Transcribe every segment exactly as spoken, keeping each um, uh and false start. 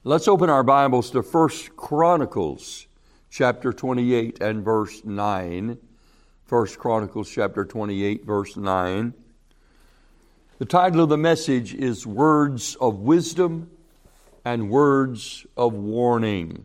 Let's open our Bibles to First Chronicles chapter twenty-eight and verse nine. First Chronicles chapter twenty-eight, verse nine. The title of the message is Words of Wisdom and Words of Warning.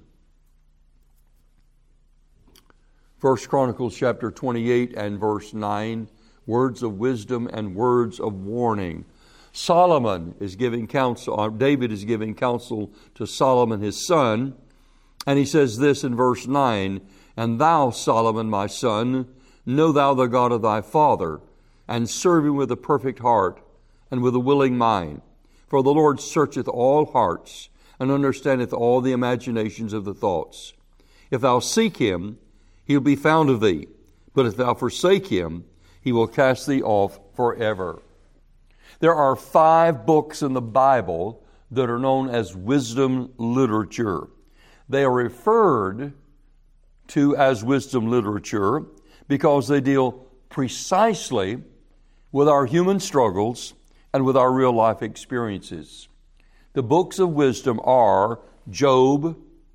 First Chronicles chapter twenty-eight and verse nine. Words of wisdom and words of warning. Solomon is giving counsel, or David is giving counsel to Solomon his son, and he says this in verse nine, "And thou, Solomon, my son, know thou the God of thy father, and serve him with a perfect heart, and with a willing mind. For the Lord searcheth all hearts, and understandeth all the imaginations of the thoughts. If thou seek him, he'll be found of thee. But if thou forsake him, he will cast thee off forever." There are five books in the Bible that are known as wisdom literature. They are referred to as wisdom literature because they deal precisely with our human struggles and with our real life experiences. The books of wisdom are Job,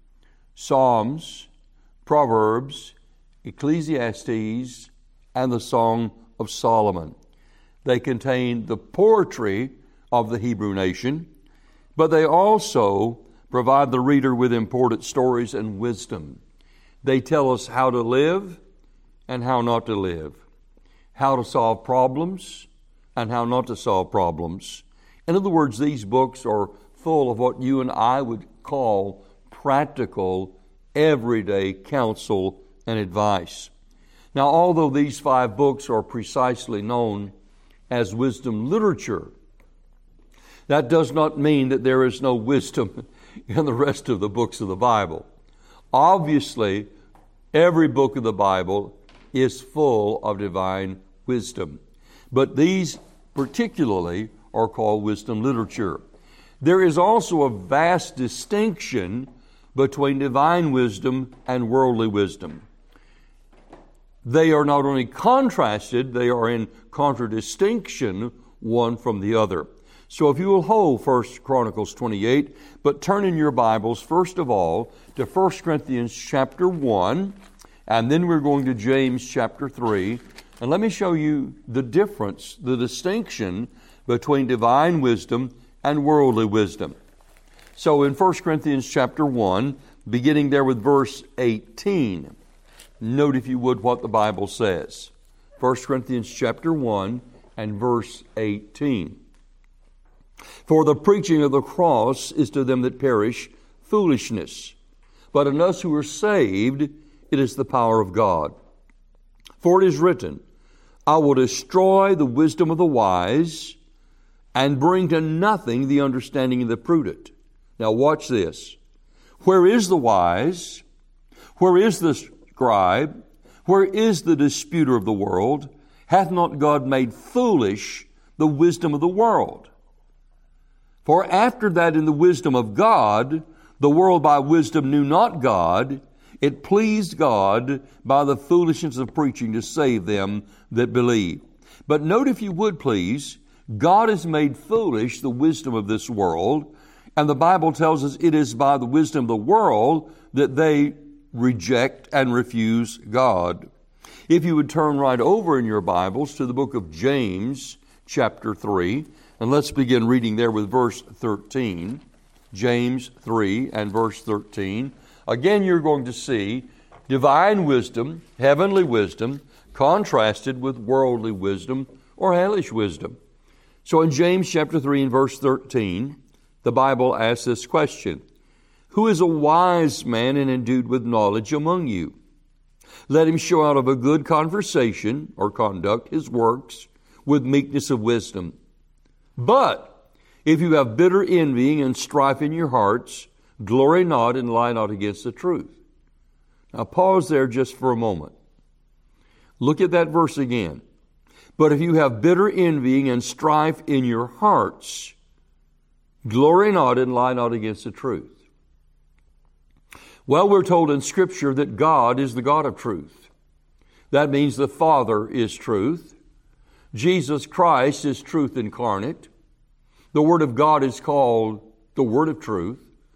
Psalms, Proverbs, Ecclesiastes, and the Song of Solomon. They contain the poetry of the Hebrew nation, but they also provide the reader with important stories and wisdom. They tell us how to live and how not to live, how to solve problems and how not to solve problems. In other words, these books are full of what you and I would call practical, everyday counsel and advice. Now, although these five books are precisely known as wisdom literature, that does not mean that there is no wisdom in the rest of the books of the Bible. Obviously, every book of the Bible is full of divine wisdom, but these particularly are called wisdom literature. There is also a vast distinction between divine wisdom and worldly wisdom. They are not only contrasted, they are in contradistinction one from the other. So if you will hold First Chronicles twenty-eight, but turn in your Bibles, first of all, to First Corinthians chapter one, and then we're going to James chapter three. And let me show you the difference, the distinction between divine wisdom and worldly wisdom. So in First Corinthians chapter one, beginning there with verse eighteen, note, if you would, what the Bible says. First Corinthians chapter one and verse eighteen. "For the preaching of the cross is to them that perish foolishness, but in us who are saved it is the power of God. For it is written, I will destroy the wisdom of the wise and bring to nothing the understanding of the prudent." Now watch this. Where is the wise? Where is the scribe? Where is the disputer of the world? Hath not God made foolish the wisdom of the world? For after that in the wisdom of God, the world by wisdom knew not God, it pleased God by the foolishness of preaching to save them that believe. But note, if you would please, God has made foolish the wisdom of this world, and the Bible tells us it is by the wisdom of the world that they reject and refuse God. If you would turn right over in your Bibles to the book of James chapter three, and let's begin reading there with verse thirteen. James three and verse thirteen. Again, you're going to see divine wisdom, heavenly wisdom, contrasted with worldly wisdom or hellish wisdom. So in James chapter three and verse thirteen, the Bible asks this question: "Who is a wise man and endued with knowledge among you? Let him show out of a good conversation or conduct his works with meekness of wisdom. But if you have bitter envying and strife in your hearts, glory not and lie not against the truth." Now pause there just for a moment. Look at that verse again. "But if you have bitter envying and strife in your hearts, glory not and lie not against the truth." Well, we're told in Scripture that God is the God of truth. That means the Father is truth. Jesus Christ is truth incarnate. The Word of God is called the Word of truth.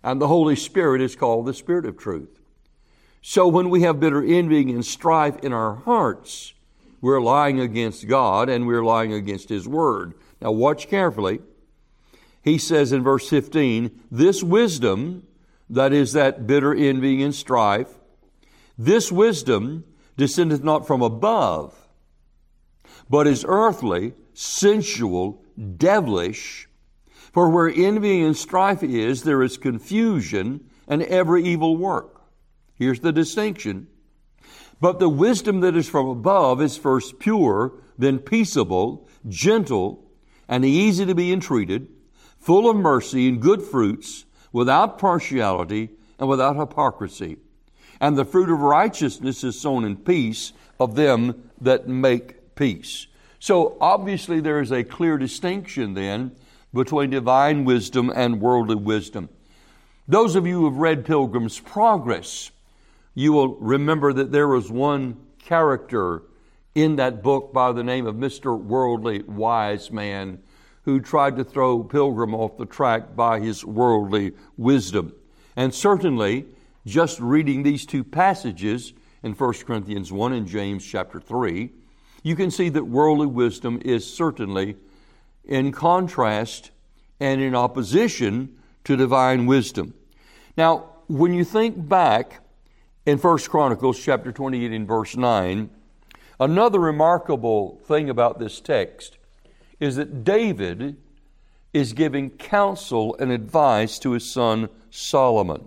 And the Holy Spirit is called the Spirit of truth. So when we have bitter envying and strife in our hearts, we're lying against God and we're lying against His Word. Now watch carefully. He says in verse fifteen, this wisdom, that is that bitter envying and strife, this wisdom descendeth not from above, but is earthly, sensual, devilish. For where envying and strife is, there is confusion and every evil work. Here's the distinction. But the wisdom that is from above is first pure, then peaceable, gentle, and easy to be entreated, full of mercy and good fruits, without partiality and without hypocrisy. And the fruit of righteousness is sown in peace of them that make peace. So obviously there is a clear distinction then between divine wisdom and worldly wisdom. Those of you who have read Pilgrim's Progress, you will remember that there was one character in that book by the name of Mister Worldly Wise Man who tried to throw Pilgrim off the track by his worldly wisdom. And certainly, just reading these two passages in First Corinthians one and James chapter three, you can see that worldly wisdom is certainly in contrast and in opposition to divine wisdom. Now, when you think back in First Chronicles chapter twenty-eight and verse nine, another remarkable thing about this text is that David is giving counsel and advice to his son Solomon.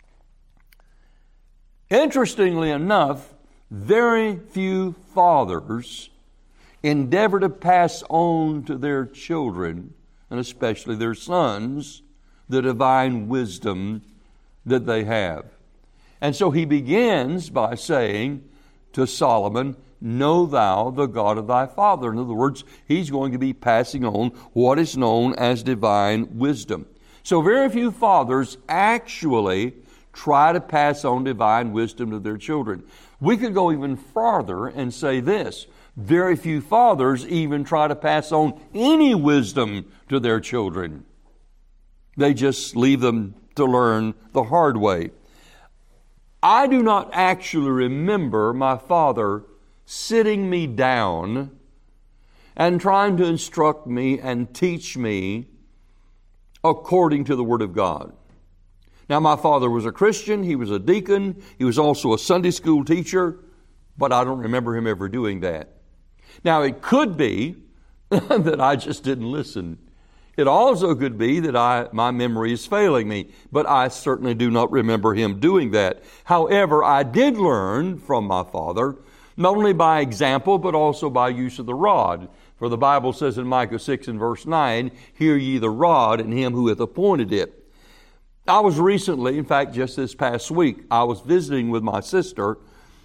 Interestingly enough, very few fathers endeavor to pass on to their children, and especially their sons, the divine wisdom that they have. And so he begins by saying to Solomon, know thou the God of thy father. In other words, he's going to be passing on what is known as divine wisdom. So very few fathers actually try to pass on divine wisdom to their children. We could go even farther and say this. Very few fathers even try to pass on any wisdom to their children. They just leave them to learn the hard way. I do not actually remember my father sitting me down and trying to instruct me and teach me according to the Word of God. Now, my father was a Christian, he was a deacon, he was also a Sunday school teacher, but I don't remember him ever doing that. Now, it could be that I just didn't listen. It also could be that I, my memory is failing me, but I certainly do not remember him doing that. However, I did learn from my father, not only by example, but also by use of the rod. For the Bible says in Micah six and verse nine, hear ye the rod and him who hath appointed it. I was recently, in fact, just this past week, I was visiting with my sister,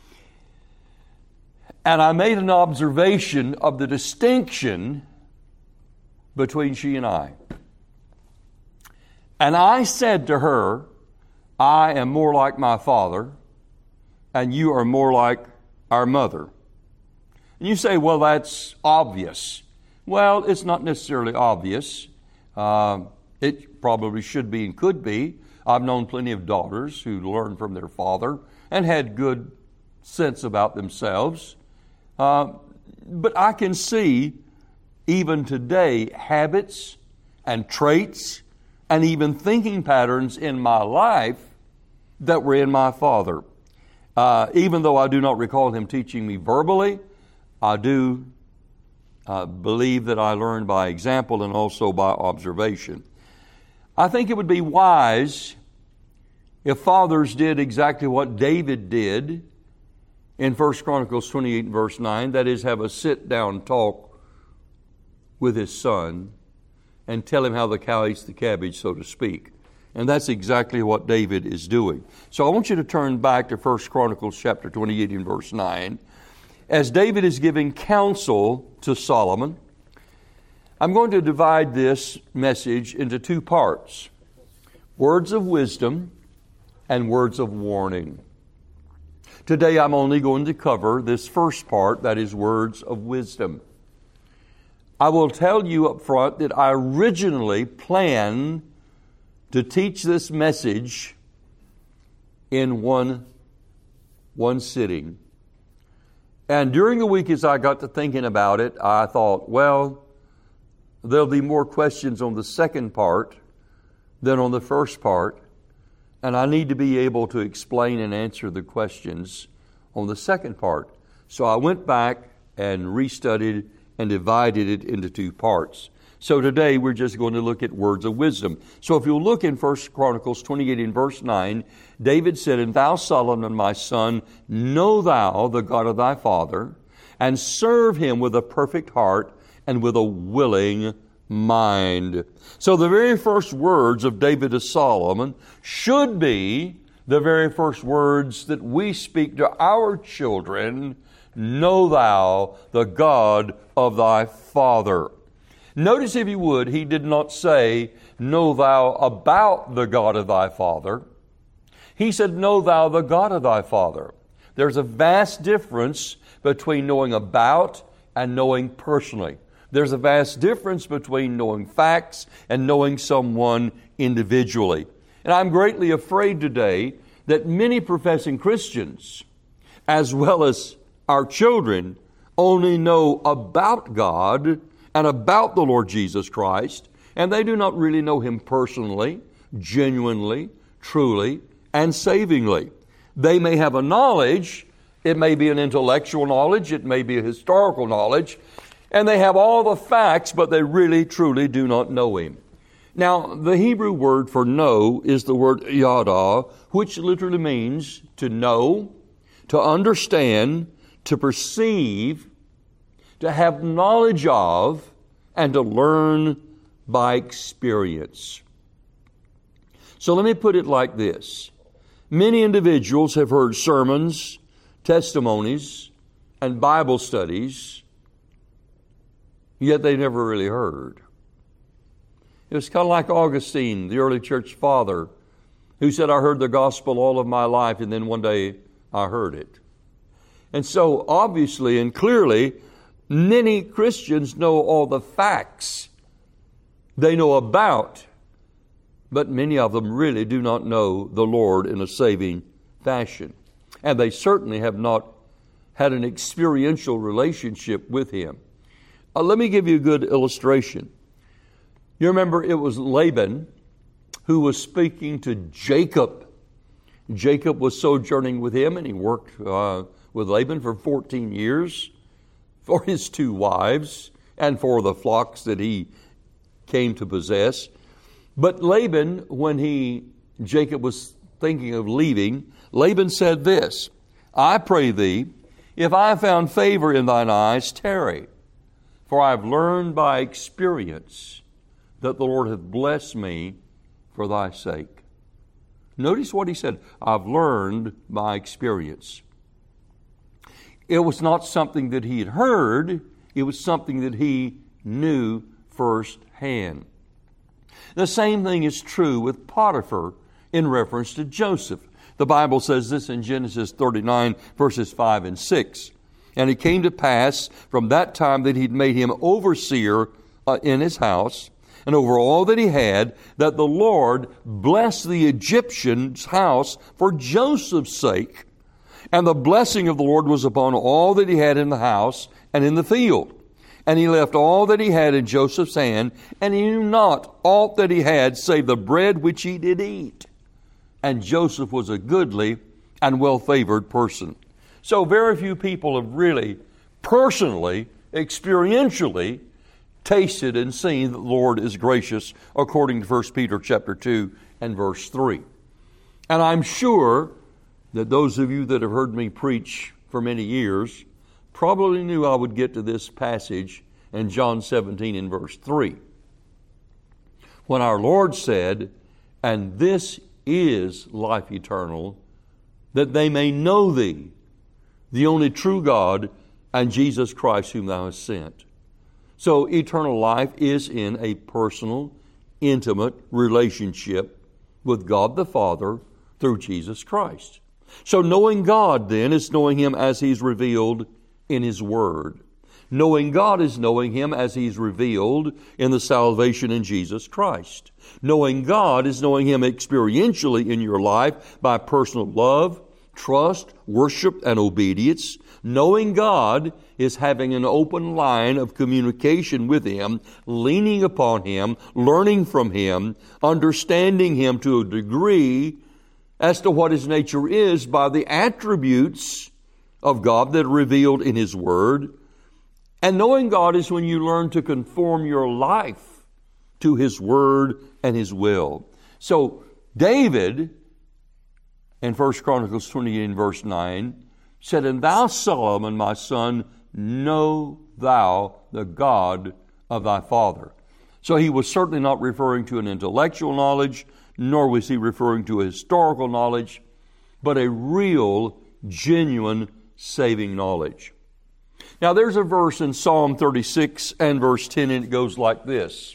and I made an observation of the distinction between she and I. And I said to her, I am more like my father, and you are more like our mother. And you say, well, that's obvious. Well, it's not necessarily obvious. Uh, it probably should be and could be. I've known plenty of daughters who learned from their father and had good sense about themselves. Uh, but I can see even today habits and traits and even thinking patterns in my life that were in my father. Uh, even though I do not recall him teaching me verbally, I do uh, believe that I learned by example and also by observation. I think it would be wise if fathers did exactly what David did in First Chronicles twenty-eight and verse nine, that is, have a sit-down talk with his son and tell him how the cow eats the cabbage, so to speak. And that's exactly what David is doing. So I want you to turn back to First Chronicles chapter twenty-eight and verse nine. As David is giving counsel to Solomon, I'm going to divide this message into two parts. Words of wisdom and words of warning. Today I'm only going to cover this first part, that is words of wisdom. I will tell you up front that I originally planned to teach this message in one, one sitting. And during the week, as I got to thinking about it, I thought, well, there'll be more questions on the second part than on the first part. And I need to be able to explain and answer the questions on the second part. So I went back and restudied and divided it into two parts. So today we're just going to look at words of wisdom. So if you'll look in First Chronicles twenty-eight in verse nine, David said, "And thou, Solomon, my son, know thou the God of thy father, and serve him with a perfect heart and with a willing mind." So the very first words of David to Solomon should be the very first words that we speak to our children. Know thou the God of thy father. Notice, if you would, he did not say, know thou about the God of thy father. He said, know thou the God of thy father. There's a vast difference between knowing about and knowing personally. There's a vast difference between knowing facts and knowing someone individually. And I'm greatly afraid today that many professing Christians, as well as our children, only know about God and about the Lord Jesus Christ, and they do not really know Him personally, genuinely, truly, and savingly. They may have a knowledge. It may be an intellectual knowledge. It may be a historical knowledge. And they have all the facts, but they really, truly do not know Him. Now, the Hebrew word for know is the word yada, which literally means to know, to understand, to perceive, to have knowledge of, and to learn by experience. So let me put it like this. Many individuals have heard sermons, testimonies, and Bible studies, yet they never really heard. It was kind of like Augustine, the early church father, who said, I heard the gospel all of my life, and then one day I heard it. And so obviously and clearly, many Christians know all the facts they know about, but many of them really do not know the Lord in a saving fashion. And they certainly have not had an experiential relationship with Him. Uh, let me give you a good illustration. You remember it was Laban who was speaking to Jacob. Jacob was sojourning with him, and he worked uh, with Laban for fourteen years for his two wives and for the flocks that he came to possess. But Laban, when he Jacob was thinking of leaving, Laban said this, I pray thee, if I have found favor in thine eyes, tarry. For I have learned by experience that the Lord hath blessed me for thy sake. Notice what he said, I've learned by experience. It was not something that he had heard, it was something that he knew firsthand. The same thing is true with Potiphar in reference to Joseph. The Bible says this in Genesis thirty-nine, verses five and six. And it came to pass from that time that he'd made him overseer uh, in his house, and over all that he had, that the Lord blessed the Egyptian's house for Joseph's sake. And the blessing of the Lord was upon all that he had in the house and in the field. And he left all that he had in Joseph's hand, and he knew not aught that he had, save the bread which he did eat. And Joseph was a goodly and well-favored person. So very few people have really, personally, experientially, tasted and seen that the Lord is gracious, according to First Peter chapter two and verse three. And I'm sure that those of you that have heard me preach for many years probably knew I would get to this passage in John seventeen and verse three. When our Lord said, and this is life eternal, that they may know thee, the only true God, and Jesus Christ whom thou hast sent. So eternal life is in a personal, intimate relationship with God the Father through Jesus Christ. So knowing God then is knowing Him as He's revealed in His Word. Knowing God is knowing Him as He's revealed in the salvation in Jesus Christ. Knowing God is knowing Him experientially in your life by personal love, trust, worship, and obedience. Knowing God is having an open line of communication with Him, leaning upon Him, learning from Him, understanding Him to a degree as to what His nature is by the attributes of God that are revealed in His Word. And knowing God is when you learn to conform your life to His Word and His will. So David, in First Chronicles twenty-eight and verse nine, said, "And thou, Solomon, my son, know thou the God of thy father." So he was certainly not referring to an intellectual knowledge, nor was he referring to a historical knowledge, but a real, genuine, saving knowledge. Now there's a verse in Psalm thirty-six and verse ten, and it goes like this.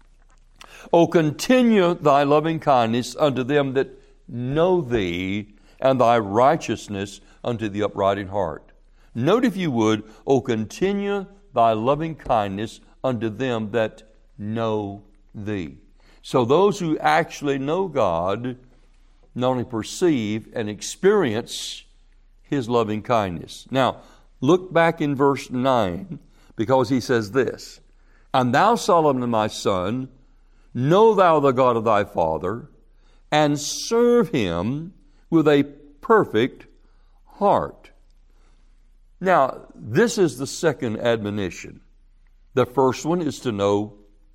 "O continue thy loving kindness unto them that know thee, and thy righteousness unto the upright in heart." Note, if you would, "O continue thy loving kindness unto them that know thee." So those who actually know God not only perceive and experience His loving kindness. Now, look back in verse nine, because he says this, "And thou, Solomon, my son, know thou the God of thy father, and serve Him with a perfect heart." Now, this is the second admonition. The first one is to know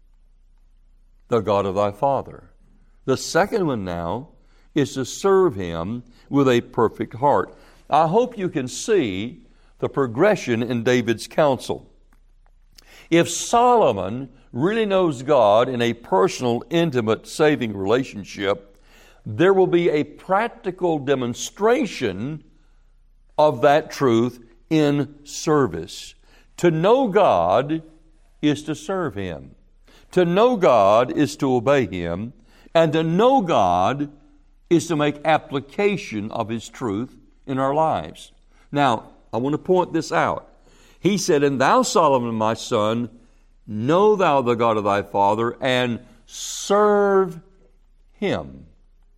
the God of thy father. The second one now is to serve Him with a perfect heart. I hope you can see the progression in David's counsel. If Solomon really knows God in a personal, intimate, saving relationship, there will be a practical demonstration of that truth in service. To know God is to serve Him. To know God is to obey Him. And to know God is to make application of His truth in our lives. Now, I want to point this out. He said, "And thou, Solomon, my son, know thou the God of thy father, and serve Him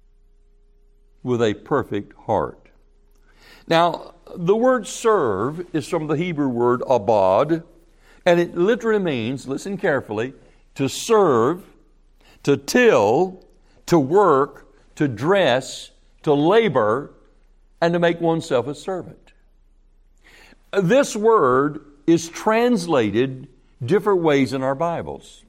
with a perfect heart." Now, the word serve is from the Hebrew word abad, and it literally means, listen carefully, to serve, to till, to work, to dress, to labor, and to make oneself a servant. This word is translated different ways in our Bibles.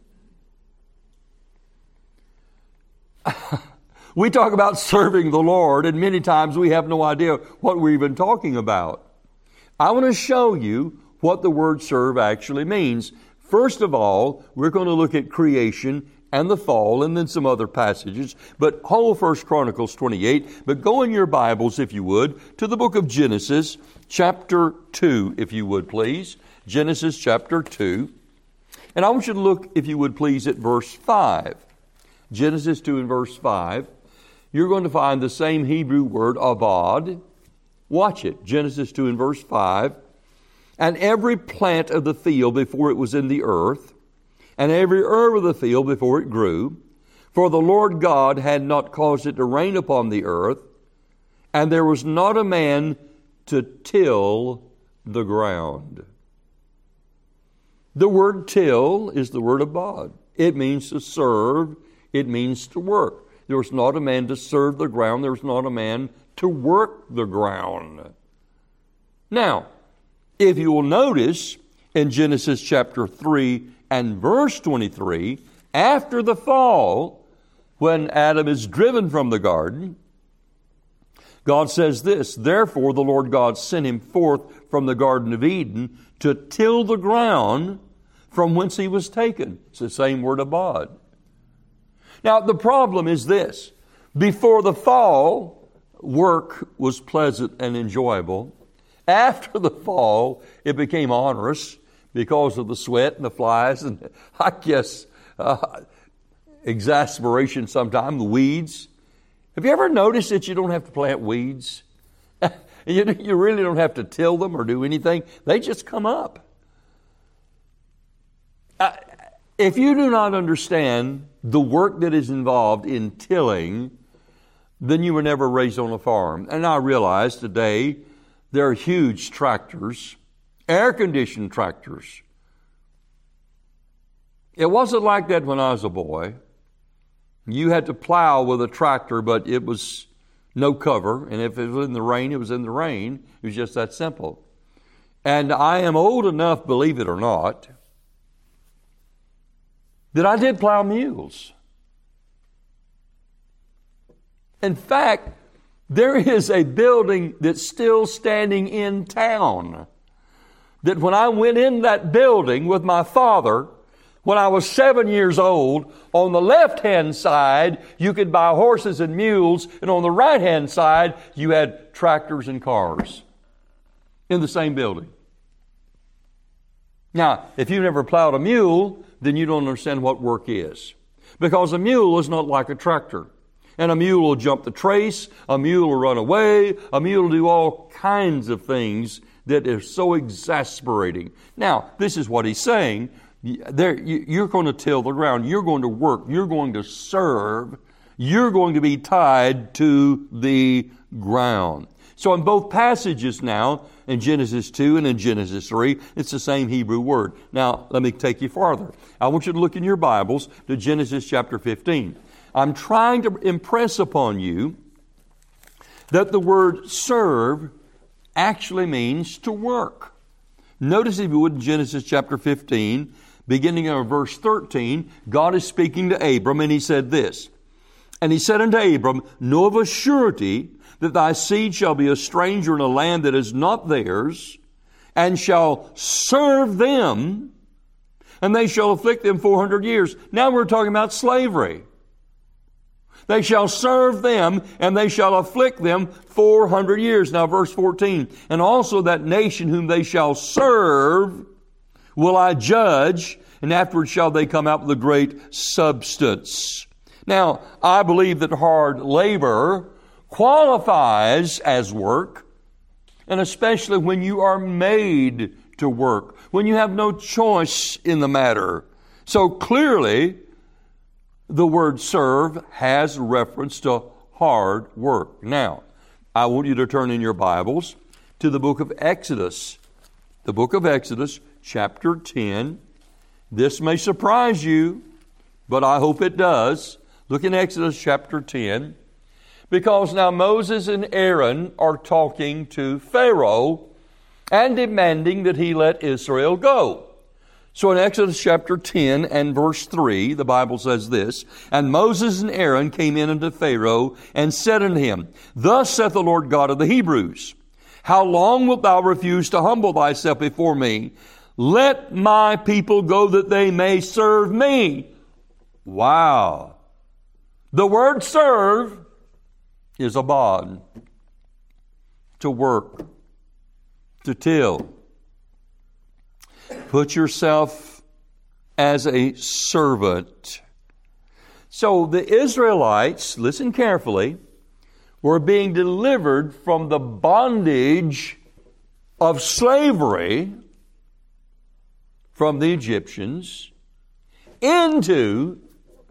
We talk about serving the Lord, and many times we have no idea what we're even talking about. I want to show you what the word serve actually means. First of all, we're going to look at creation and the fall, and then some other passages. But whole First Chronicles twenty-eight. But go in your Bibles, if you would, to the book of Genesis, chapter two, if you would, please. Genesis chapter two. And I want you to look, if you would, please, at verse five. Genesis two and verse five. You're going to find the same Hebrew word, abad. Watch it. Genesis two and verse five. "And every plant of the field before it was in the earth, and every herb of the field before it grew, for the Lord God had not caused it to rain upon the earth, and there was not a man to till the ground." The word till is the word abad. It means to serve. It means to work. There was not a man to serve the ground. There was not a man to work the ground. Now, if you will notice in Genesis chapter three and verse twenty-three, after the fall, when Adam is driven from the garden, God says this, "Therefore the Lord God sent him forth from the Garden of Eden to till the ground from whence he was taken." It's the same word, abad. Now, the problem is this. Before the fall, work was pleasant and enjoyable. After the fall, it became onerous because of the sweat and the flies and, I guess, uh, exasperation sometimes, the weeds. Have you ever noticed that you don't have to plant weeds? you, you really don't have to till them or do anything. They just come up. If you do not understand the work that is involved in tilling, then you were never raised on a farm. And I realize today there are huge tractors, air-conditioned tractors. It wasn't like that when I was a boy. You had to plow with a tractor, but it was no cover. And if it was in the rain, it was in the rain. It was just that simple. And I am old enough, believe it or not, that I did plow mules. In fact, there is a building that's still standing in town. That when I went in that building with my father, when I was seven years old, on the left-hand side, you could buy horses and mules, and on the right-hand side, you had tractors and cars in the same building. Now, if you've never plowed a mule, then you don't understand what work is. Because a mule is not like a tractor. And a mule will jump the trace, a mule will run away, a mule will do all kinds of things that are so exasperating. Now, this is what he's saying. There, you're going to till the ground. You're going to work. You're going to serve. You're going to be tied to the ground. So in both passages now, in Genesis two and in Genesis three, it's the same Hebrew word. Now, let me take you farther. I want you to look in your Bibles to Genesis chapter fifteen. I'm trying to impress upon you that the word serve actually means to work. Notice, if you would, in Genesis chapter fifteen, beginning of verse thirteen, God is speaking to Abram, and he said this, "And he said unto Abram, Know of a surety that thy seed shall be a stranger in a land that is not theirs, and shall serve them, and they shall afflict them four hundred years. Now we're talking about slavery. They shall serve them, and they shall afflict them four hundred years. Now verse fourteen, "And also that nation whom they shall serve will I judge, and afterward shall they come out with a great substance." Now, I believe that hard labor qualifies as work, and especially when you are made to work, when you have no choice in the matter. So clearly, the word serve has reference to hard work. Now, I want you to turn in your Bibles to the book of Exodus. The book of Exodus, chapter ten. This may surprise you, but I hope it does. Look in Exodus chapter ten. Because now Moses and Aaron are talking to Pharaoh and demanding that he let Israel go. So in Exodus chapter ten and verse three, the Bible says this, "And Moses and Aaron came in unto Pharaoh and said unto him, Thus saith the Lord God of the Hebrews, How long wilt thou refuse to humble thyself before me? Let my people go that they may serve me." Wow. The word serve is a bond, to work, to till. Put yourself as a servant. So the Israelites, listen carefully, were being delivered from the bondage of slavery from the Egyptians into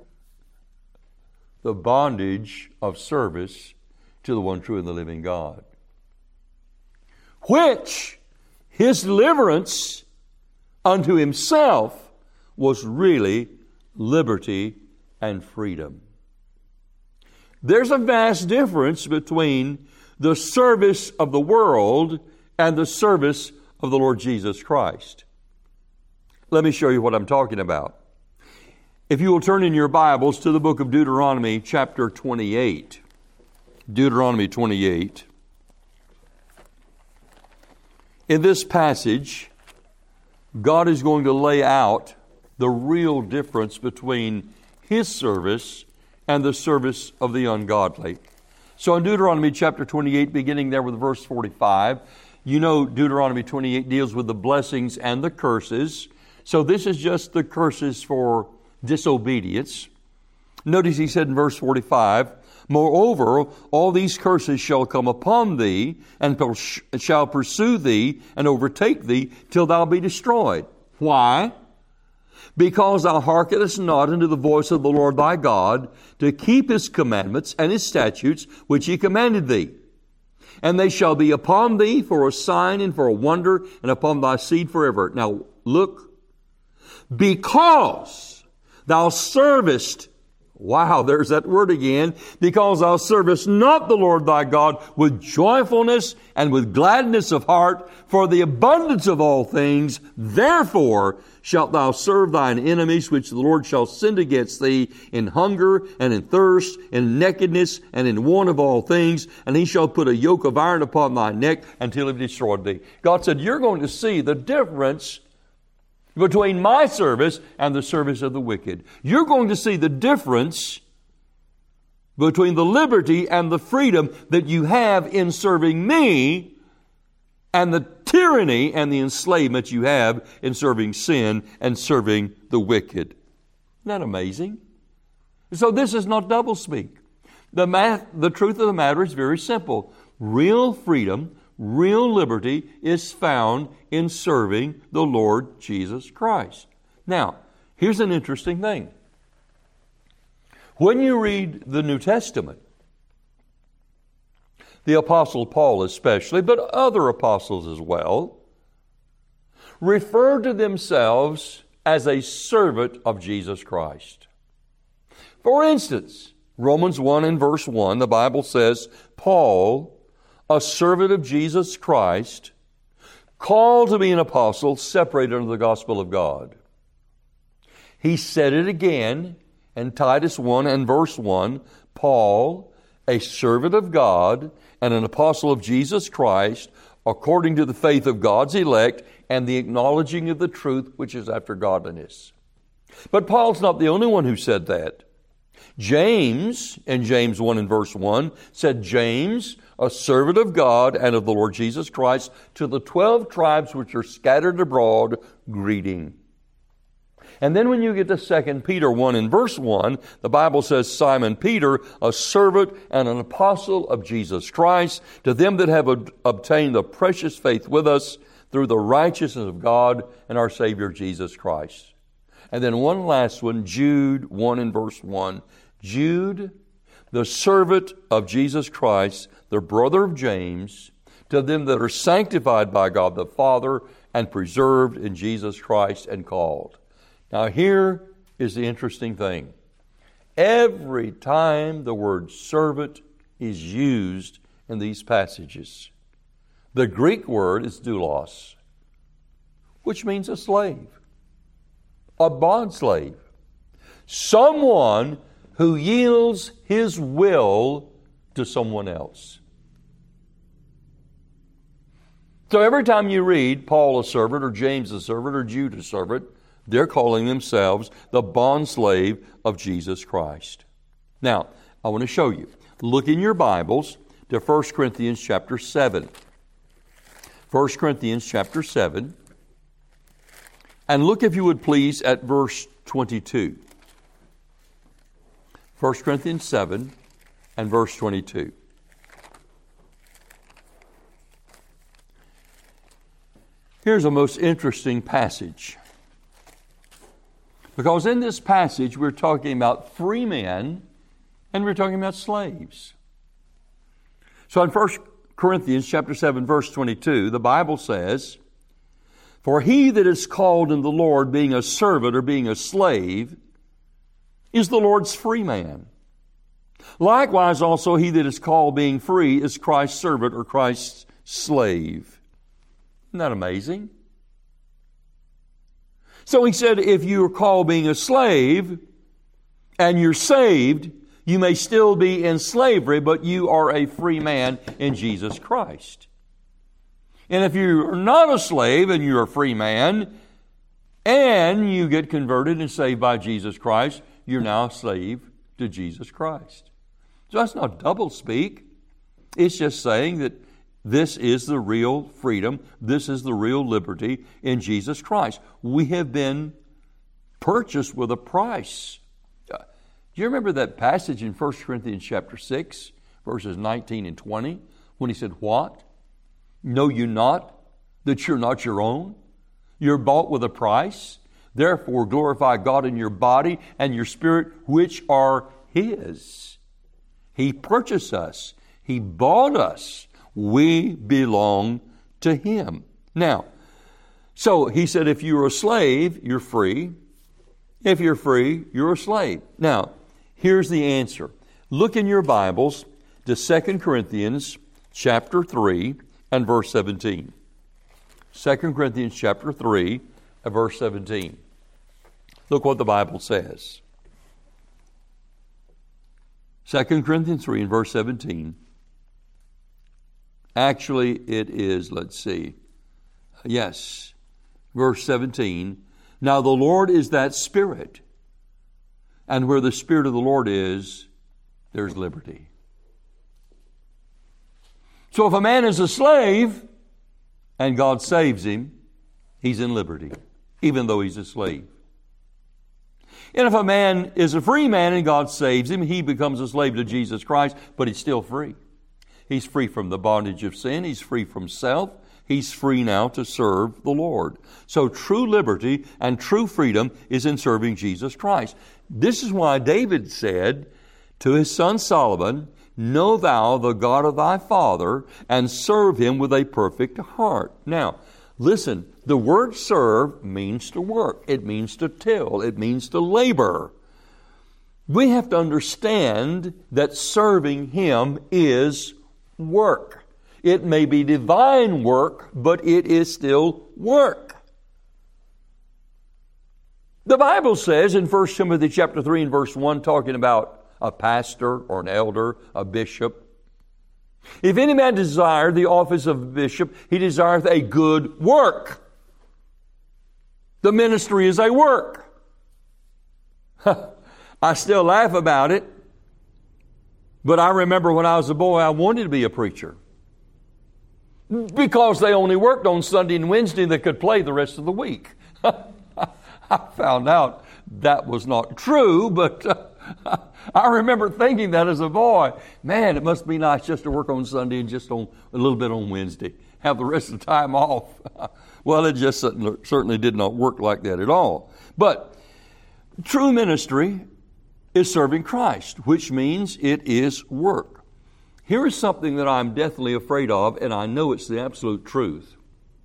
the bondage of service to the one true and the living God, which his deliverance unto himself was really liberty and freedom. There's a vast difference between the service of the world and the service of the Lord Jesus Christ. Let me show you what I'm talking about. If you will turn in your Bibles to the book of Deuteronomy chapter twenty-eight. Deuteronomy twenty-eight. In this passage, God is going to lay out the real difference between His service and the service of the ungodly. So in Deuteronomy chapter twenty-eight, beginning there with verse forty-five, you know Deuteronomy twenty-eight deals with the blessings and the curses. So this is just the curses for disobedience. Notice he said in verse forty-five, "Moreover, all these curses shall come upon thee, and shall pursue thee, and overtake thee, till thou be destroyed." Why? because thou hearkenest not unto the voice of the Lord thy God, to keep his commandments and his statutes, which he commanded thee. And they shall be upon thee for a sign and for a wonder, and upon thy seed forever. Now look, because thou servest, wow, there's that word again, because thou servest not the Lord thy God with joyfulness and with gladness of heart, for the abundance of all things, therefore shalt thou serve thine enemies, which the Lord shall send against thee in hunger and in thirst, in nakedness and in want of all things, and he shall put a yoke of iron upon thy neck until he destroyed thee. God said, you're going to see the difference between my service and the service of the wicked. You're going to see the difference between the liberty and the freedom that you have in serving me and the tyranny and the enslavement you have in serving sin and serving the wicked. Isn't that amazing? So this is not doublespeak. The math, the truth of the matter is very simple. Real freedom, real liberty is found in serving the Lord Jesus Christ. Now, here's an interesting thing. When you read the New Testament, the Apostle Paul especially, but other apostles as well, refer to themselves as a servant of Jesus Christ. For instance, Romans one and verse one, the Bible says, Paul, a servant of Jesus Christ, called to be an apostle, separated unto the gospel of God. He said it again in Titus one and verse one, Paul, a servant of God and an apostle of Jesus Christ, according to the faith of God's elect and the acknowledging of the truth which is after godliness. But Paul's not the only one who said that. James, in James one and verse one, said, James, a servant of God and of the Lord Jesus Christ, to the twelve tribes which are scattered abroad, greeting. And then when you get to Second Peter one and verse one, the Bible says, Simon Peter, a servant and an apostle of Jesus Christ, to them that have ob- obtained the precious faith with us through the righteousness of God and our Savior Jesus Christ. And then one last one, Jude one and verse one. Jude, the servant of Jesus Christ, the brother of James, to them that are sanctified by God the Father and preserved in Jesus Christ and called. Now here is the interesting thing. Every time the word servant is used in these passages, the Greek word is doulos, which means a slave, a bondslave, someone who yields his will to someone else. So every time you read Paul a servant or James a servant or Jude a servant, they're calling themselves the bondslave of Jesus Christ. Now, I want to show you. Look in your Bibles to First Corinthians chapter seven. First Corinthians chapter seven. And look, if you would please, at verse twenty-two. First Corinthians seven and verse twenty-two. Here's a most interesting passage. Because in this passage, we're talking about free men and we're talking about slaves. So in First Corinthians chapter seven, verse twenty-two, the Bible says, For he that is called in the Lord, being a servant or being a slave, is the Lord's free man. Likewise also he that is called being free is Christ's servant or Christ's slave. Isn't that amazing? So he said, if you are called being a slave and you're saved, you may still be in slavery, but you are a free man in Jesus Christ. And if you're not a slave and you're a free man and you get converted and saved by Jesus Christ, you're now a slave to Jesus Christ. So that's not doublespeak. It's just saying that this is the real freedom. This is the real liberty in Jesus Christ. We have been purchased with a price. Do you remember that passage in First Corinthians chapter six, verses nineteen and twenty, when he said, What? Know you not that you're not your own? You're bought with a price. Therefore glorify God in your body and your spirit, which are His. He purchased us. He bought us. We belong to Him. Now, so He said, if you're a slave, you're free. If you're free, you're a slave. Now, here's the answer. Look in your Bibles to Second Corinthians chapter three and verse seventeen. Second Corinthians chapter three and verse seventeen. Look what the Bible says. Second Corinthians three and verse seventeen. Actually, it is, let's see. Yes, verse seventeen. Now the Lord is that Spirit, and where the Spirit of the Lord is, there's liberty. So if a man is a slave and God saves him, he's in liberty, even though he's a slave. And if a man is a free man and God saves him, he becomes a slave to Jesus Christ, but he's still free. He's free from the bondage of sin. He's free from self. He's free now to serve the Lord. So true liberty and true freedom is in serving Jesus Christ. This is why David said to his son Solomon, know thou the God of thy father, and serve him with a perfect heart. Now, listen, the word serve means to work. It means to till. It means to labor. We have to understand that serving Him is work. It may be divine work, but it is still work. The Bible says in First Timothy chapter three and verse one, talking about a pastor or an elder, a bishop, if any man desire the office of a bishop, he desireth a good work. The ministry is a work. I still laugh about it, but I remember when I was a boy, I wanted to be a preacher. Because they only worked on Sunday and Wednesday, they could play the rest of the week. I found out that was not true, but uh, I remember thinking that as a boy. Man, it must be nice just to work on Sunday and just on a little bit on Wednesday. Have the rest of the time off. Well, it just certainly did not work like that at all. But true ministry is serving Christ, which means it is work. Here is something that I'm deathly afraid of, and I know it's the absolute truth.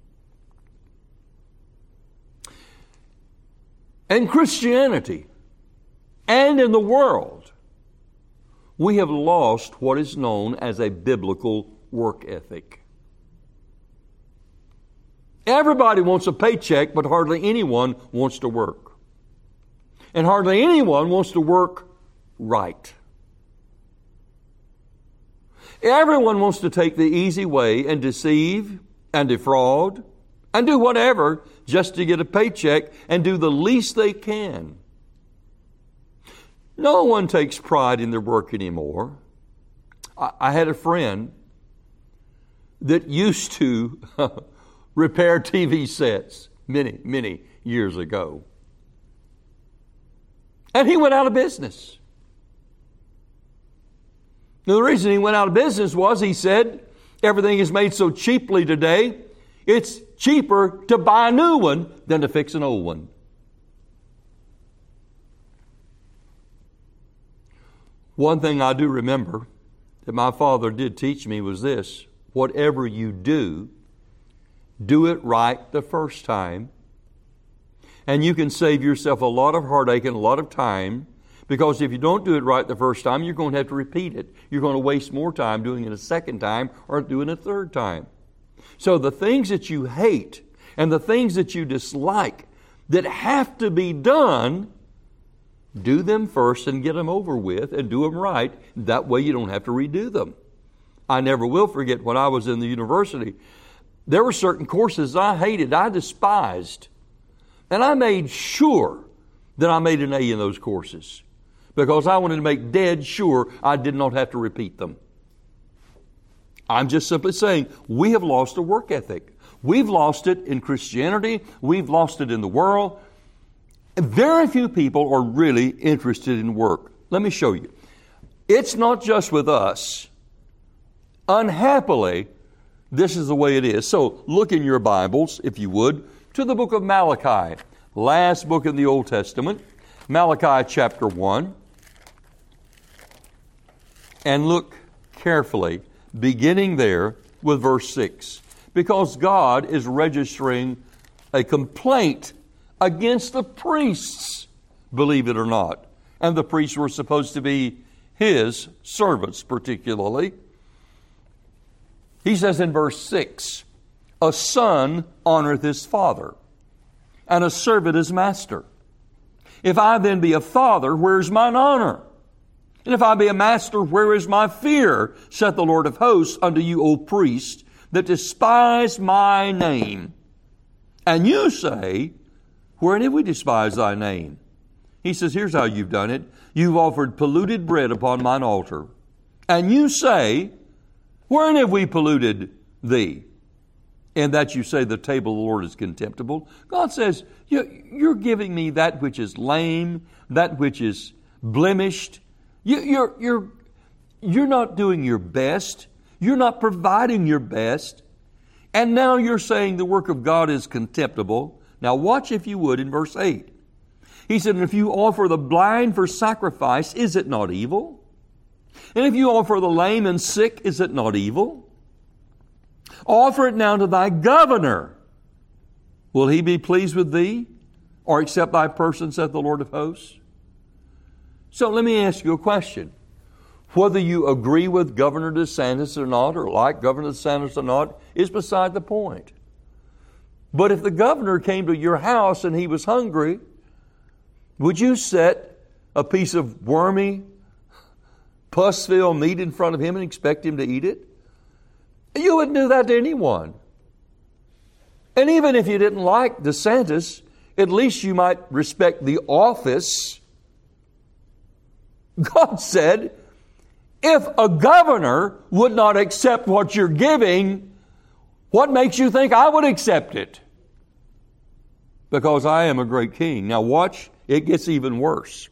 In Christianity and in the world, we have lost what is known as a biblical work ethic. Everybody wants a paycheck, but hardly anyone wants to work. And hardly anyone wants to work right. Everyone wants to take the easy way and deceive and defraud and do whatever just to get a paycheck and do the least they can. No one takes pride in their work anymore. I, I had a friend that used to repair T V sets many, many years ago. And he went out of business. Now, the reason he went out of business was, he said, everything is made so cheaply today, it's cheaper to buy a new one than to fix an old one. One thing I do remember that my father did teach me was this: whatever you do, do it right the first time, and you can save yourself a lot of heartache and a lot of time. Because if you don't do it right the first time, you're going to have to repeat it. You're going to waste more time doing it a second time or doing it a third time. So the things that you hate and the things that you dislike that have to be done, do them first and get them over with and do them right. That way you don't have to redo them. I never will forget when I was in the university, there were certain courses I hated, I despised. And I made sure that I made an A in those courses, because I wanted to make dead sure I did not have to repeat them. I'm just simply saying we have lost a work ethic. We've lost it in Christianity. We've lost it in the world. Very few people are really interested in work. Let me show you. It's not just with us. Unhappily, this is the way it is. So look in your Bibles, if you would, to the book of Malachi. last book in the Old Testament, Malachi chapter one. And look carefully, beginning there with verse six. Because God is registering a complaint against the priests, believe it or not. And the priests were supposed to be His servants particularly. He says in verse six, a son honoreth his father, and a servant his master. If I then be a father, where is mine honor? And if I be a master, where is my fear? Saith the Lord of hosts unto you, O priests, that despise my name. And you say, wherein have we despised thy name? He says, here's how you've done it. You've offered polluted bread upon mine altar. And you say, wherein have we polluted thee? And that you say the table of the Lord is contemptible. God says, you're giving me that which is lame, that which is blemished. You're, you're, you're not doing your best. You're not providing your best. And now you're saying the work of God is contemptible. Now watch, if you would, in verse eight. He said, if you offer the blind for sacrifice, is it not evil? And if you offer the lame and sick, is it not evil? Offer it now to thy governor. Will he be pleased with thee, or accept thy person, saith the Lord of hosts? So let me ask you a question. Whether you agree with Governor DeSantis or not, or like Governor DeSantis or not, is beside the point. But if the governor came to your house and he was hungry, would you set a piece of wormy, pus-filled meat in front of him and expect him to eat it? You wouldn't do that to anyone. And even if you didn't like DeSantis, at least you might respect the office. God said, if a governor would not accept what you're giving, what makes you think I would accept it? Because I am a great king. Now watch, it gets even worse.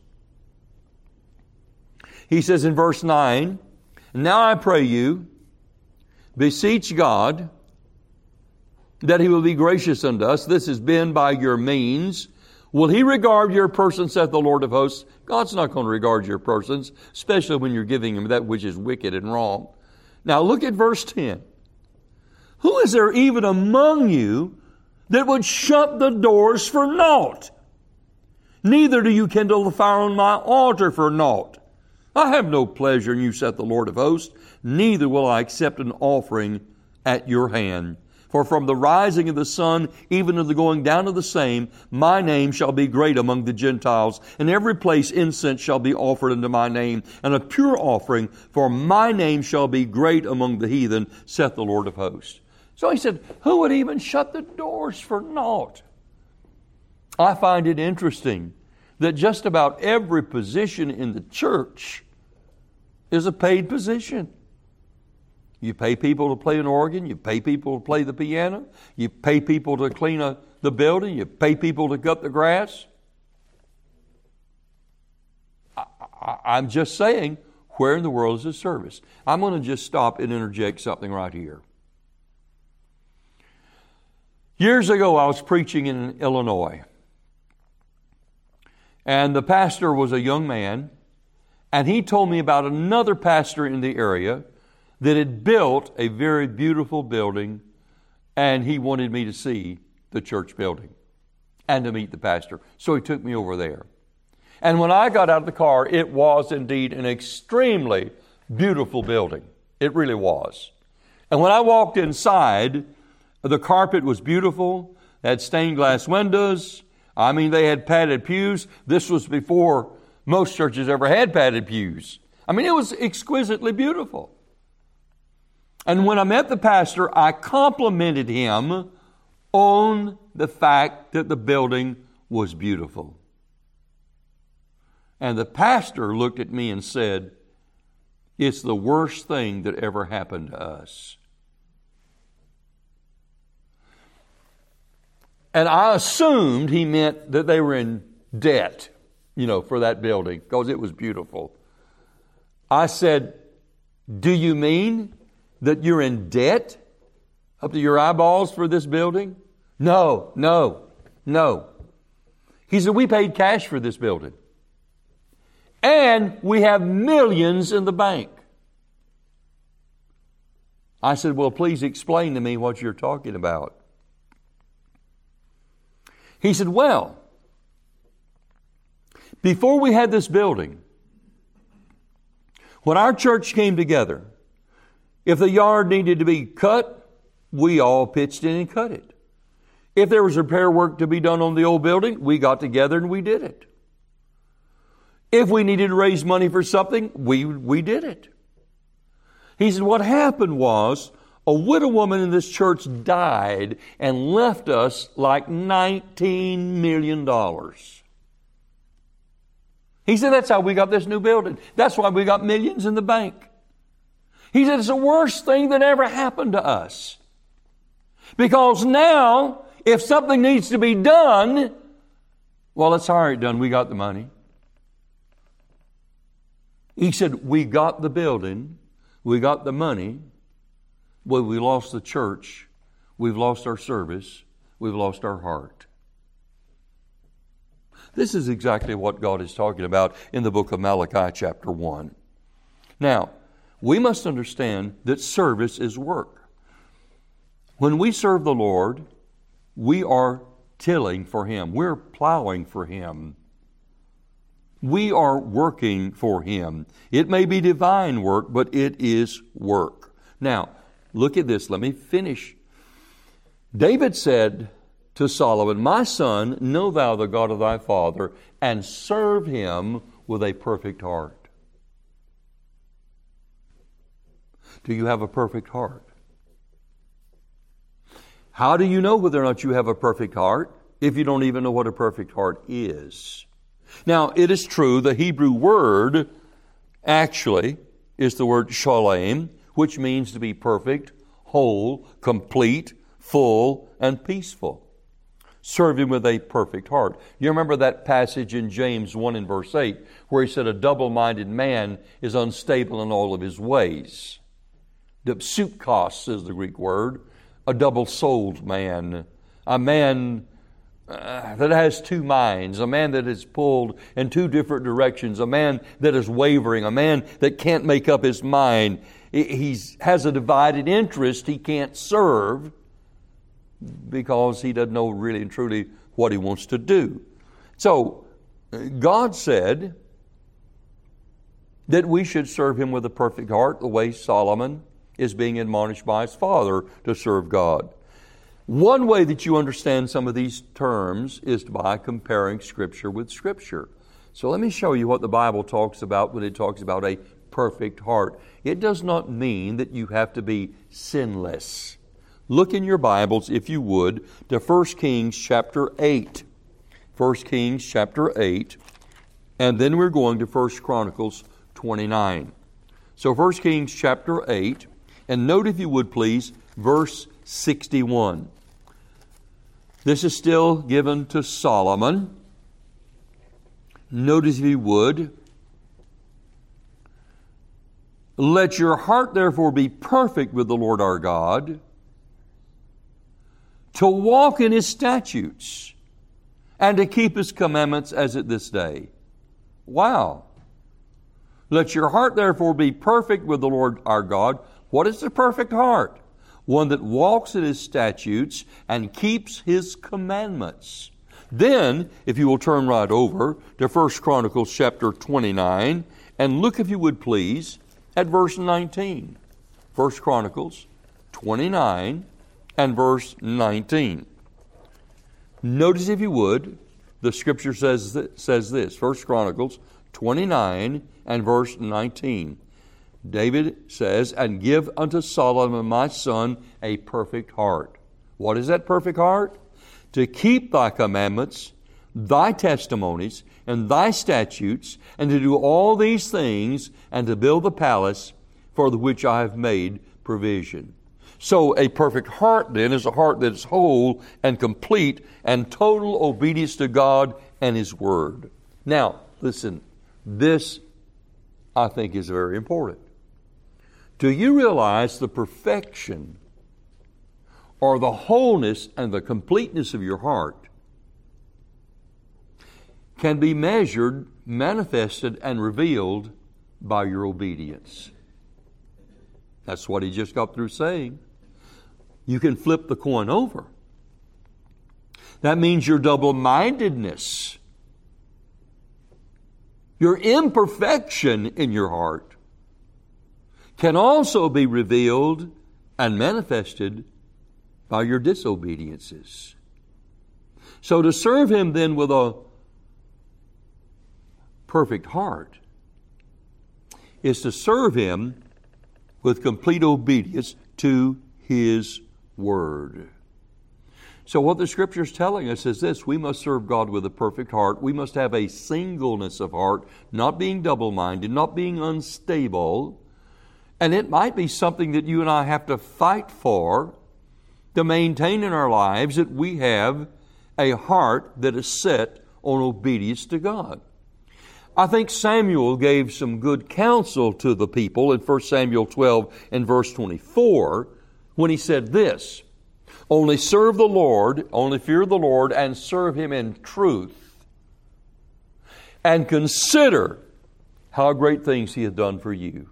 He says in verse nine, now I pray you, beseech God that He will be gracious unto us. This has been by your means. Will He regard your person, saith the Lord of hosts? God's not going to regard your persons, especially when you're giving Him that which is wicked and wrong. Now look at verse ten. Who is there even among you that would shut the doors for naught? Neither do you kindle the fire on my altar for naught. I have no pleasure in you, saith the Lord of hosts, neither will I accept an offering at your hand. For from the rising of the sun, even to the going down of the same, my name shall be great among the Gentiles. In every place incense shall be offered unto my name, and a pure offering, for my name shall be great among the heathen, saith the Lord of hosts. So he said, who would even shut the doors for naught? I find it interesting that just about every position in the church is a paid position. You pay people to play an organ. You pay people to play the piano. You pay people to clean a, the building. You pay people to cut the grass. I, I, I'm just saying, where in the world is this service? I'm going to just stop and interject something right here. Years ago, I was preaching in Illinois. And the pastor was a young man. And he told me about another pastor in the area that had built a very beautiful building, and he wanted me to see the church building and to meet the pastor. So he took me over there. And when I got out of the car, it was indeed an extremely beautiful building. It really was. And when I walked inside, the carpet was beautiful. They had stained glass windows. I mean, they had padded pews. This was before most churches ever had padded pews. I mean, it was exquisitely beautiful. And when I met the pastor, I complimented him on the fact that the building was beautiful. And the pastor looked at me and said, it's the worst thing that ever happened to us. And I assumed he meant that they were in debt, you know, for that building, because it was beautiful. I said, do you mean that you're in debt up to your eyeballs for this building? No, no, no. He said, we paid cash for this building. And we have millions in the bank. I said, well, please explain to me what you're talking about. He said, well, before we had this building, when our church came together, if the yard needed to be cut, we all pitched in and cut it. If there was repair work to be done on the old building, we got together and we did it. If we needed to raise money for something, we, we did it. He said, what happened was a widow woman in this church died and left us like nineteen million dollars. He said, that's how we got this new building. That's why we got millions in the bank. He said, it's the worst thing that ever happened to us. Because now, if something needs to be done, well, let's hire it done. We got the money. He said, we got the building, we got the money, but we lost the church, we've lost our service, we've lost our heart. This is exactly what God is talking about in the book of Malachi chapter one. Now, we must understand that service is work. When we serve the Lord, we are tilling for Him. We're plowing for Him. We are working for Him. It may be divine work, but it is work. Now, look at this. Let me finish. David said to Solomon, my son, know thou the God of thy father, and serve Him with a perfect heart. Do you have a perfect heart? How do you know whether or not you have a perfect heart if you don't even know what a perfect heart is? Now, it is true, the Hebrew word actually is the word shalom, which means to be perfect, whole, complete, full, and peaceful. Serve Him with a perfect heart. You remember that passage in James one and verse eight where he said, a double-minded man is unstable in all of his ways. Dipsukos is the Greek word, a double-souled man, a man uh, that has two minds, a man that is pulled in two different directions, a man that is wavering, a man that can't make up his mind. He has a divided interest he can't serve because he doesn't know really and truly what he wants to do. So, God said that we should serve Him with a perfect heart, the way Solomon is being admonished by his father to serve God. One way that you understand some of these terms is by comparing Scripture with Scripture. So let me show you what the Bible talks about when it talks about a perfect heart. It does not mean that you have to be sinless. Look in your Bibles, if you would, to First Kings chapter eight. First Kings chapter eight. And then we're going to First Chronicles twenty-nine. So First Kings chapter eight. And note, if you would please, verse sixty-one. This is still given to Solomon. Notice, if you would, let your heart therefore be perfect with the Lord our God, to walk in His statutes, and to keep His commandments as at this day. Wow. Let your heart therefore be perfect with the Lord our God. What is the perfect heart? One that walks in His statutes and keeps His commandments. Then, if you will turn right over to First Chronicles chapter twenty-nine, and look, if you would please, at verse nineteen. First Chronicles twenty-nine and verse nineteen. Notice, if you would, the Scripture says, says this, First Chronicles twenty-nine and verse nineteen. David says, and give unto Solomon my son a perfect heart. What is that perfect heart? To keep thy commandments, thy testimonies, and thy statutes, and to do all these things, and to build the palace for the which I have made provision. So a perfect heart then is a heart that is whole and complete and total obedience to God and His Word. Now, listen, this I think is very important. Do you realize the perfection or the wholeness and the completeness of your heart can be measured, manifested, and revealed by your obedience. That's what he just got through saying. You can flip the coin over. That means your double-mindedness, your imperfection in your heart, can also be revealed and manifested by your disobediences. So to serve him then with a perfect heart is to serve him with complete obedience to his word. So what the Scripture is telling us is this: we must serve God with a perfect heart. We must have a singleness of heart, not being double-minded, not being unstable. And it might be something that you and I have to fight for to maintain in our lives, that we have a heart that is set on obedience to God. I think Samuel gave some good counsel to the people in First Samuel twelve and verse twenty-four when he said this: only serve the Lord, only fear the Lord, and serve him in truth, and consider how great things he hath done for you.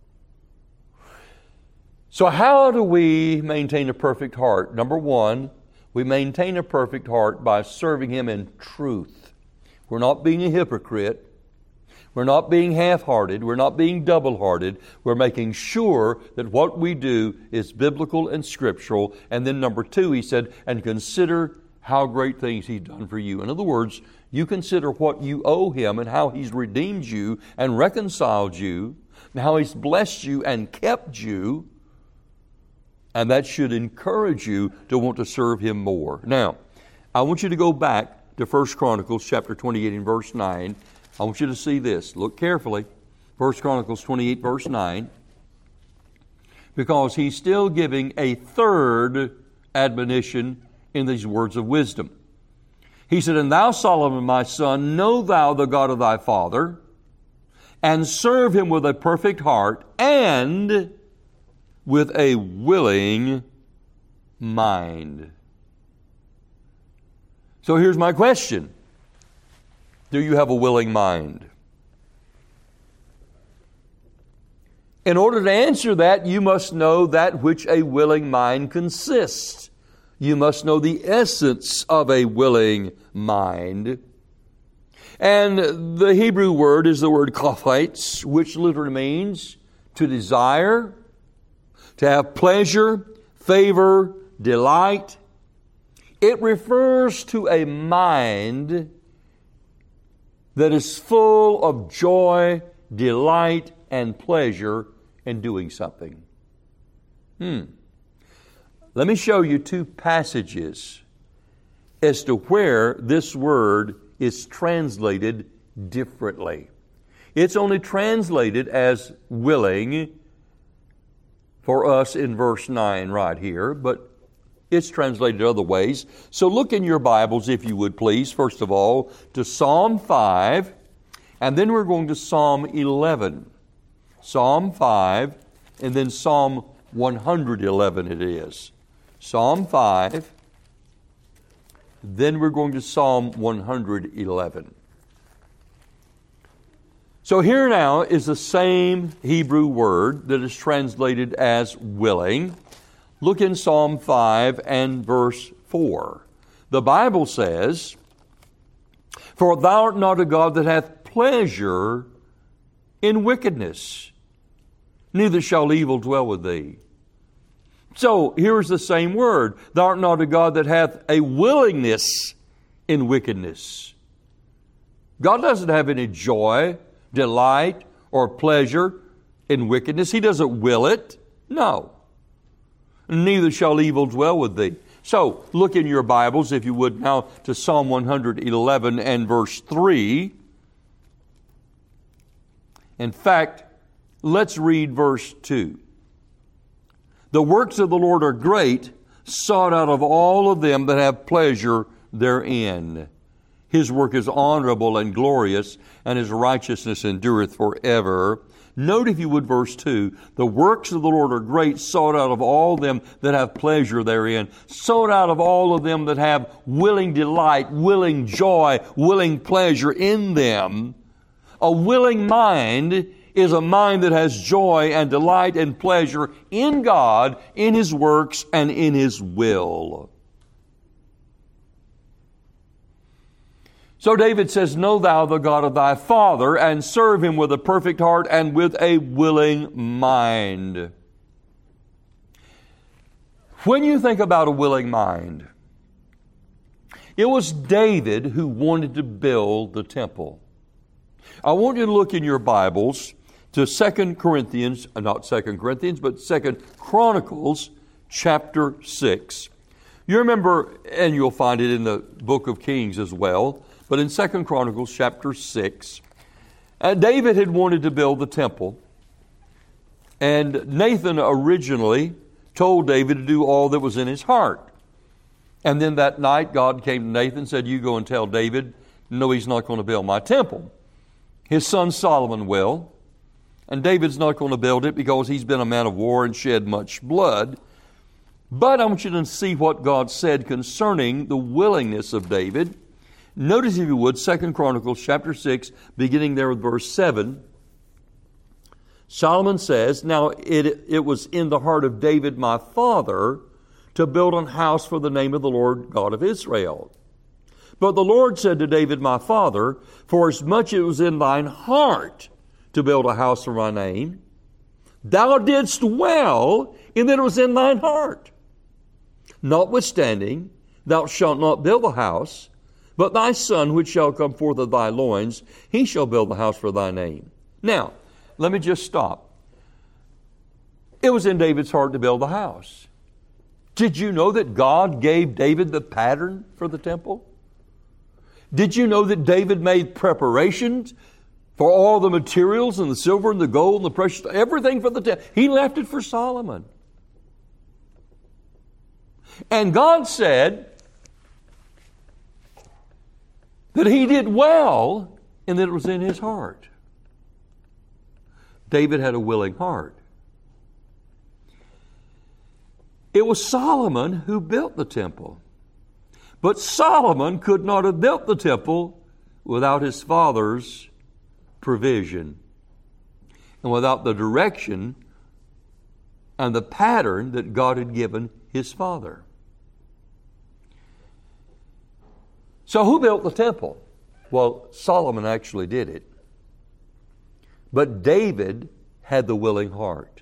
So how do we maintain a perfect heart? Number one, we maintain a perfect heart by serving him in truth. We're not being a hypocrite. We're not being half-hearted. We're not being double-hearted. We're making sure that what we do is biblical and scriptural. And then number two, he said, and consider how great things he's done for you. In other words, you consider what you owe him and how he's redeemed you and reconciled you, and how he's blessed you and kept you. And that should encourage you to want to serve him more. Now, I want you to go back to First Chronicles chapter twenty-eight and verse nine. I want you to see this. Look carefully. First Chronicles twenty-eight, verse nine. Because he's still giving a third admonition in these words of wisdom. He said, and thou, Solomon, my son, know thou the God of thy father, and serve him with a perfect heart and with a willing mind. So here's my question. Do you have a willing mind? In order to answer that, you must know that which a willing mind consists. You must know the essence of a willing mind. And the Hebrew word is the word chafetz, which literally means to desire, to have pleasure, favor, delight. It refers to a mind that is full of joy, delight, and pleasure in doing something. Hmm. Let me show you two passages as to where this word is translated differently. It's only translated as willing for us in verse nine right here, but it's translated other ways. So look in your Bibles, if you would please, first of all, to Psalm five, and then we're going to Psalm eleven. Psalm five, and then Psalm one hundred eleven it is. Psalm five, then we're going to Psalm one hundred eleven. So here now is the same Hebrew word that is translated as willing. Look in Psalm five and verse four. The Bible says, for thou art not a God that hath pleasure in wickedness, neither shall evil dwell with thee. So here's the same word. Thou art not a God that hath a willingness in wickedness. God doesn't have any joy, delight, or pleasure in wickedness. He doesn't will it. No. Neither shall evil dwell with thee. So look in your Bibles, if you would, now to Psalm one hundred eleven and verse three. In fact, let's read verse two. The works of the Lord are great, sought out of all of them that have pleasure therein. His work is honorable and glorious, and His righteousness endureth forever. Note, if you would, verse two, the works of the Lord are great, sought out of all them that have pleasure therein, sought out of all of them that have willing delight, willing joy, willing pleasure in them. A willing mind is a mind that has joy and delight and pleasure in God, in His works, and in His will. So David says, know thou the God of thy father, and serve Him with a perfect heart and with a willing mind. When you think about a willing mind, it was David who wanted to build the temple. I want you to look in your Bibles to Second Corinthians, not Second Corinthians, but Second Chronicles chapter six. You remember, and you'll find it in the book of Kings as well, but in Second Chronicles chapter six, uh, David had wanted to build the temple. And Nathan originally told David to do all that was in his heart. And then that night God came to Nathan and said, you go and tell David, no, he's not going to build my temple. His son Solomon will. And David's not going to build it because he's been a man of war and shed much blood. But I want you to see what God said concerning the willingness of David. Notice, if you would, Second Chronicles chapter six, beginning there with verse seven. Solomon says, now it, it was in the heart of David my father to build an house for the name of the Lord God of Israel. But the Lord said to David my father, for as much it was in thine heart to build a house for my name, thou didst well in that it was in thine heart. Notwithstanding, thou shalt not build the house, but thy son, which shall come forth of thy loins, he shall build the house for thy name. Now, let me just stop. It was in David's heart to build the house. Did you know that God gave David the pattern for the temple? Did you know that David made preparations for all the materials and the silver and the gold and the precious, everything for the temple? He left it for Solomon. And God said that he did well and that it was in his heart. David had a willing heart. It was Solomon who built the temple. But Solomon could not have built the temple without his father's provision and without the direction and the pattern that God had given his father. So who built the temple? Well, Solomon actually did it. But David had the willing heart.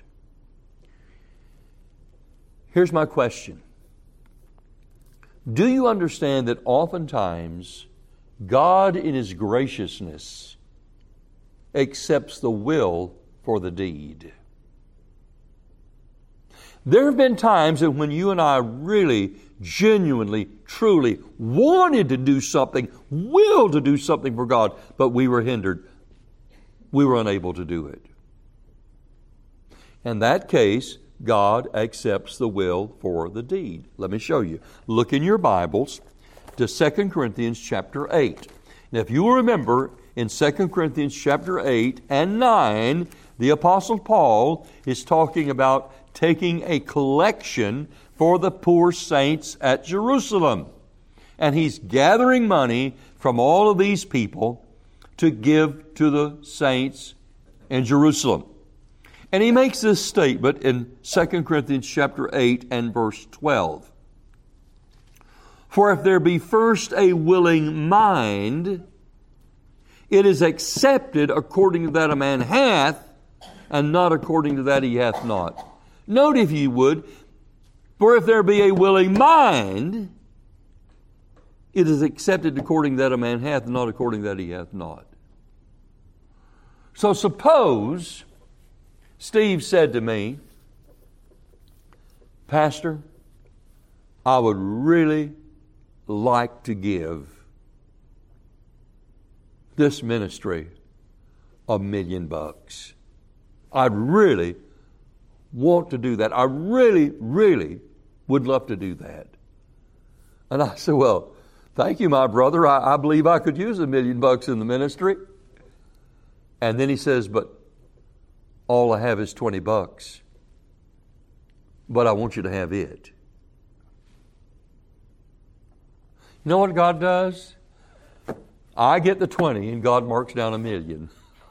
Here's my question. Do you understand that oftentimes God in His graciousness accepts the will for the deed? There have been times that when you and I really, genuinely, truly wanted to do something, willed to do something for God, but we were hindered. We were unable to do it. In that case, God accepts the will for the deed. Let me show you. Look in your Bibles to Second Corinthians chapter eight. Now, if you will remember, in Second Corinthians chapter eight and nine, the Apostle Paul is talking about taking a collection for the poor saints at Jerusalem. And he's gathering money from all of these people to give to the saints in Jerusalem. And he makes this statement in Second Corinthians chapter eight and verse twelve. For if there be first a willing mind, it is accepted according to that a man hath, and not according to that he hath not. Note, if ye would, for if there be a willing mind, it is accepted according to that a man hath, and not according to that he hath not. So suppose Steve said to me, Pastor, I would really like to give this ministry a million bucks. I'd really want to do that. I really, really would love to do that. And I said, well, Thank you, my brother. I, I believe I could use a million bucks in the ministry. And then he says, but all I have is twenty bucks. But I want you to have it. You know what God does? I get the twenty and God marks down a million.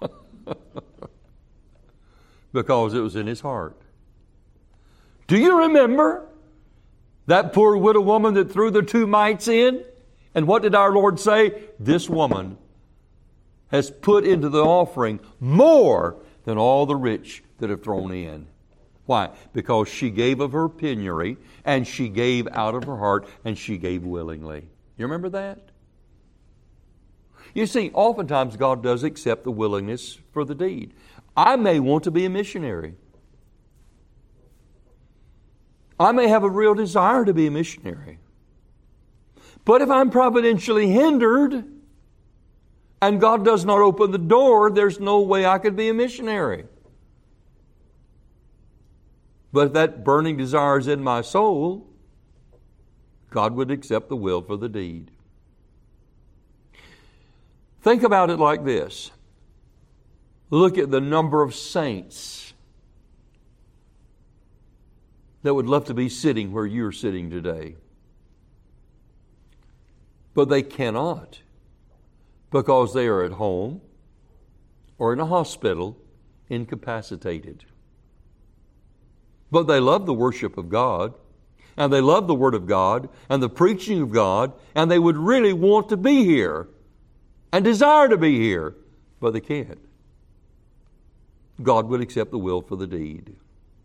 Because it was in his heart. Do you remember that poor widow woman that threw the two mites in? And what did our Lord say? This woman has put into the offering more than all the rich that have thrown in. Why? Because she gave of her penury, and she gave out of her heart, and she gave willingly. You remember that? You see, oftentimes God does accept the willingness for the deed. I may want to be a missionary. I may have a real desire to be a missionary. But if I'm providentially hindered and God does not open the door, there's no way I could be a missionary. But if that burning desire is in my soul, God would accept the will for the deed. Think about it like this. Look at the number of saints that would love to be sitting where you're sitting today. But they cannot, because they are at home or in a hospital, incapacitated. But they love the worship of God, and they love the Word of God, and the preaching of God, and they would really want to be here and desire to be here, but they can't. God would accept the will for the deed.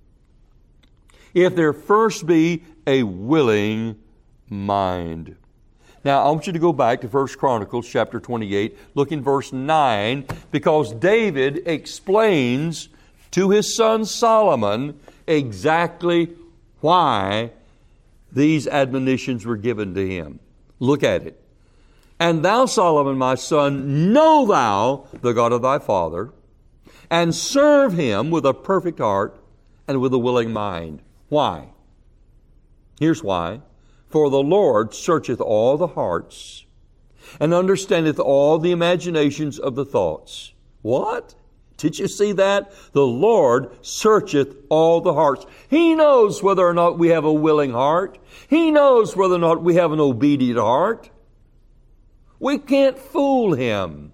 If there first be a willing mind. Now, I want you to go back to First Chronicles chapter twenty-eight, look in verse nine, because David explains to his son Solomon exactly why these admonitions were given to him. Look at it. And thou, Solomon, my son, know thou the God of thy father, and serve him with a perfect heart and with a willing mind. Why? Here's why. For the Lord searcheth all the hearts, and understandeth all the imaginations of the thoughts. What? Did you see that? The Lord searcheth all the hearts. He knows whether or not we have a willing heart. He knows whether or not we have an obedient heart. We can't fool Him.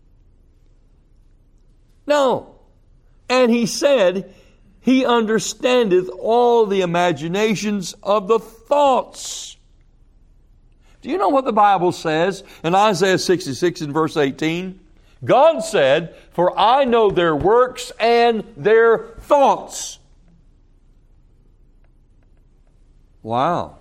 No. And He said, He understandeth all the imaginations of the thoughts. Do you know what the Bible says in Isaiah sixty-six and verse eighteen? God said, for I know their works and their thoughts. Wow.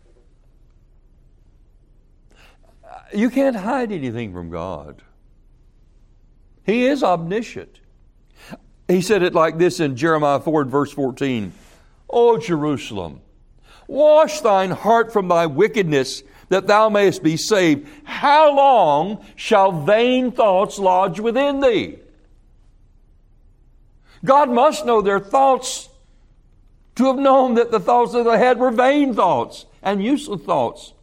You can't hide anything from God. He is omniscient. He said it like this in Jeremiah four and verse fourteen. O Jerusalem, wash thine heart from thy wickedness, that thou mayest be saved. How long shall vain thoughts lodge within thee? God must know their thoughts to have known that the thoughts that they had were vain thoughts and useless thoughts.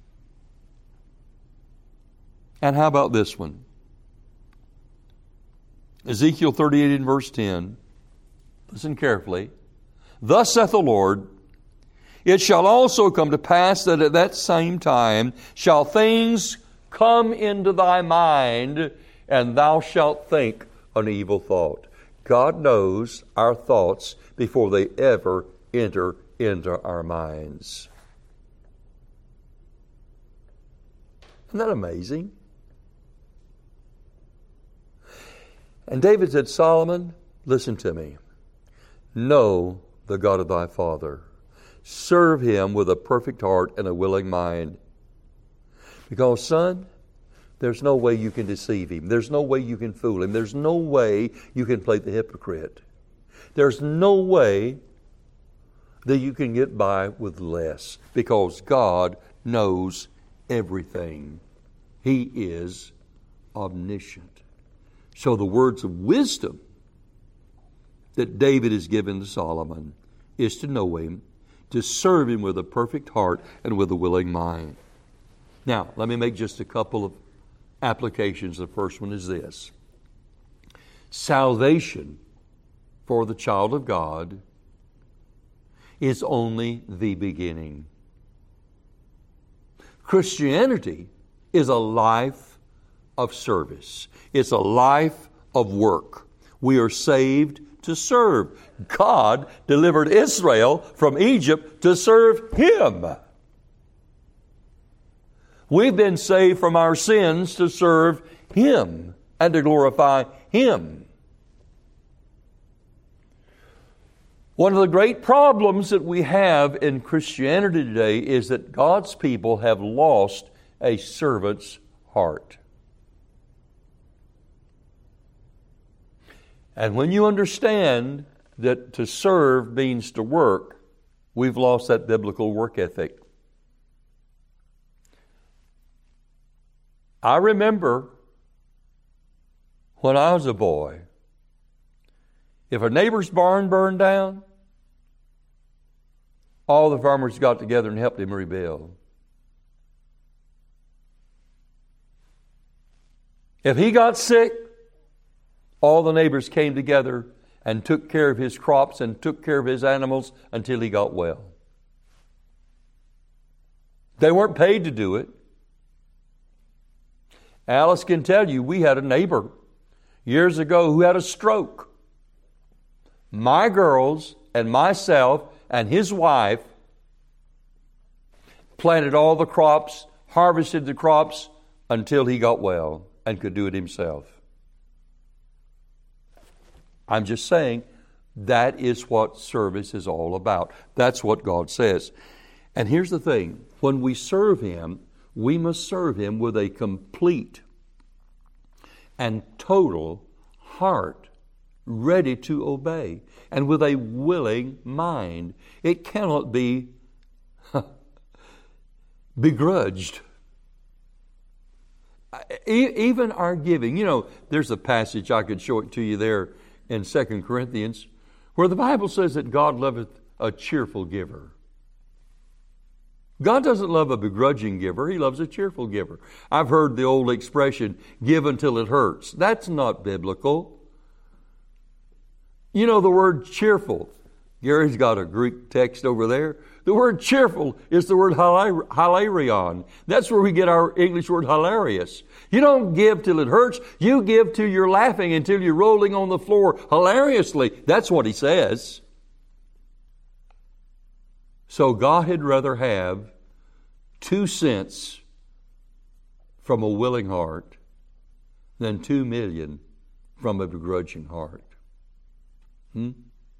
And how about this one? Ezekiel thirty-eight and verse ten. Listen carefully. Thus saith the Lord, it shall also come to pass that at that same time shall things come into thy mind, and thou shalt think an evil thought. God knows our thoughts before they ever enter into our minds. Isn't that amazing? And David said, Solomon, listen to me. Know the God of thy father. Serve Him with a perfect heart and a willing mind. Because, son, there's no way you can deceive Him. There's no way you can fool Him. There's no way you can play the hypocrite. There's no way that you can get by with less. Because God knows everything. He is omniscient. So the words of wisdom that David has given to Solomon is to know Him, to serve Him with a perfect heart and with a willing mind. Now, let me make just a couple of applications. The first one is this. Salvation for the child of God is only the beginning. Christianity is a life of service. It's a life of work. We are saved to serve. God delivered Israel from Egypt to serve Him. We've been saved from our sins to serve Him and to glorify Him. One of the great problems that we have in Christianity today is that God's people have lost a servant's heart. And when you understand that to serve means to work, we've lost that biblical work ethic. I remember when I was a boy, if a neighbor's barn burned down, all the farmers got together and helped him rebuild. If he got sick, all the neighbors came together and took care of his crops and took care of his animals until he got well. They weren't paid to do it. Alice can tell you, we had a neighbor years ago who had a stroke. My girls and myself and his wife planted all the crops, harvested the crops until he got well and could do it himself. I'm just saying that is what service is all about. That's what God says. And here's the thing. When we serve Him, we must serve Him with a complete and total heart, ready to obey, and with a willing mind. It cannot be begrudged. Even our giving. You know, there's a passage, I could show it to you there in Second Corinthians, where the Bible says that God loveth a cheerful giver. God doesn't love a begrudging giver. He loves a cheerful giver. I've heard the old expression, give until it hurts. That's not biblical. You know the word cheerful. Gary's got a Greek text over there. The word cheerful is the word hilarion. That's where we get our English word hilarious. You don't give till it hurts. You give till you're laughing until you're rolling on the floor hilariously. That's what he says. So God had rather have two cents from a willing heart than two million from a begrudging heart. Hmm?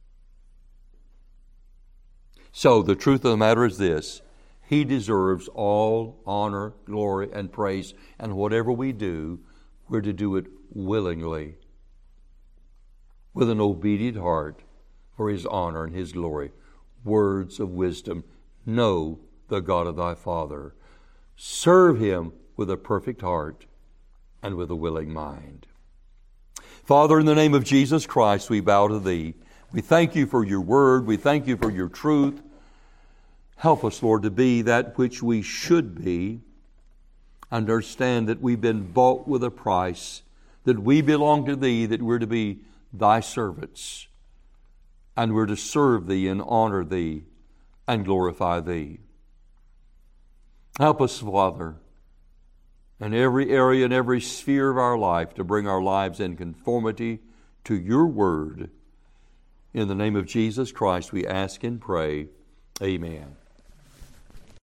So the truth of the matter is this. He deserves all honor, glory, and praise. And whatever we do, we're to do it willingly, with an obedient heart for His honor and His glory. Words of wisdom. Know the God of thy Father. Serve Him with a perfect heart and with a willing mind. Father, in the name of Jesus Christ, we bow to Thee. We thank You for Your word. We thank You for Your truth. Help us, Lord, to be that which we should be. Understand that we've been bought with a price, that we belong to Thee, that we're to be Thy servants, and we're to serve Thee and honor Thee and glorify Thee. Help us, Father, in every area and every sphere of our life to bring our lives in conformity to Your word. In the name of Jesus Christ, we ask and pray. Amen.